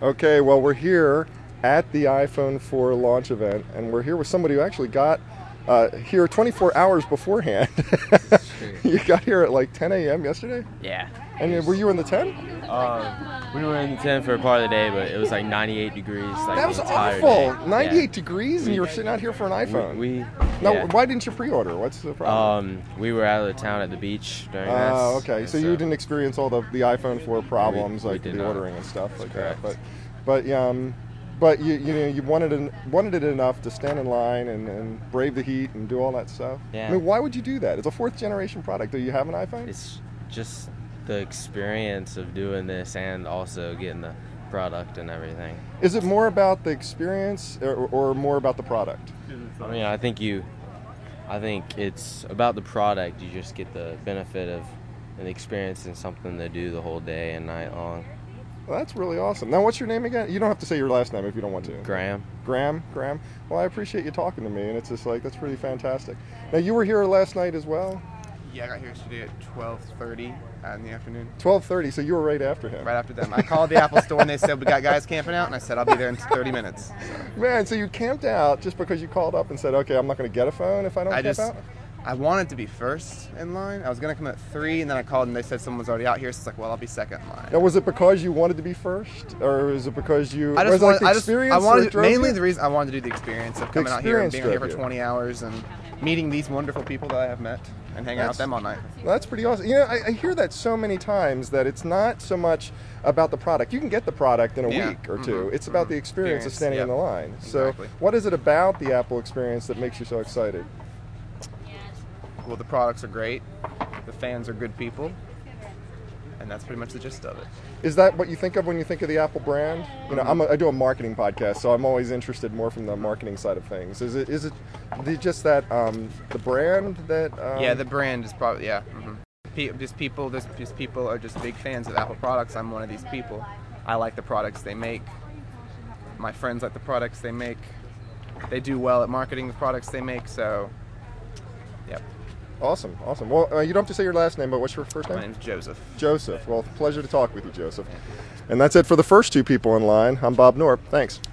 Okay, well, we're here at the iPhone 4 launch event, and we're here with somebody who actually got here 24 hours beforehand. You got here at like 10 a.m. yesterday? Yeah. And were you in the 10? We were in the tent for a part of the day, but it was like 98 degrees. Like That was the entire awful. day. 98 degrees, and you were sitting out here for an iPhone. Now, why didn't you pre-order? What's the problem? We were out of town at the beach during this. Oh, okay. So you didn't experience all the iPhone 4 problems, like the ordering and stuff like that. But you wanted it enough to stand in line and brave the heat and do all that stuff. Yeah. I mean, why would you do that? It's a fourth generation product. Do you have an iPhone? It's just the experience of doing this and also getting the product and everything. Is it more about the experience or more about the product? I mean, I think it's about the product. You just get the benefit of an experience and something to do the whole day and night long. Well, that's really awesome. Now, what's your name again? You don't have to say your last name if you don't want to. Graham. Graham? Well, I appreciate you talking to me, and it's just like, that's pretty fantastic. Now, you were here last night as well? Yeah, I got here yesterday at 12:30 in the afternoon. 12:30, so you were right after him. Right after them. I called the Apple store, and they said, we got guys camping out, and I said, I'll be there in 30 minutes. So. Man, so you camped out just because you called up and said, okay, I'm not going to get a phone if I don't camp out? I wanted to be first in line. I was going to come at 3, and then I called, and they said someone was already out here, so it's like, well, I'll be second in line. Now, was it because you wanted to be first, or was it because you... Mainly the reason I wanted to do the experience of coming out here and being here for 20 hours and meeting these wonderful people that I have met and hanging out with them all night. That's pretty awesome. You know, I hear that so many times that it's not so much about the product. You can get the product in a week or two. It's about the experience of standing in the line. Exactly. So what is it about the Apple experience that makes you so excited? Well, the products are great. The fans are good people. And that's pretty much the gist of it. Is that what you think of when you think of the Apple brand? You know, I do a marketing podcast, so I'm always interested more from the marketing side of things. Is it just that the brand that? Yeah, the brand is probably Just people are just big fans of Apple products. I'm one of these people. I like the products they make. My friends like the products they make. They do well at marketing the products they make. So, yep. Awesome. Well, you don't have to say your last name, but what's your first name? My name's Joseph. Joseph. Well, pleasure to talk with you, Joseph. And that's it for the first two people in line. I'm Bob Norp. Thanks.